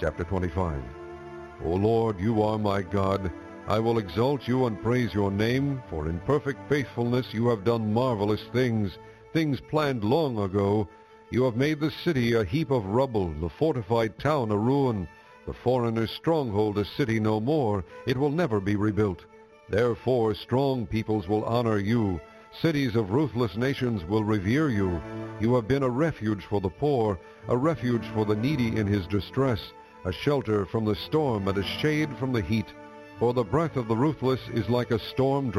chapter 25. O Lord, you are my God. I will exalt you and praise your name, for in perfect faithfulness you have done marvelous things, things planned long ago. You have made the city a heap of rubble, the fortified town a ruin, the foreigner's stronghold a city no more. It will never be rebuilt. Therefore strong peoples will honor you. Cities of ruthless nations will revere you. You have been a refuge for the poor, a refuge for the needy in his distress, a shelter from the storm and a shade from the heat. For the breath of the ruthless is like a storm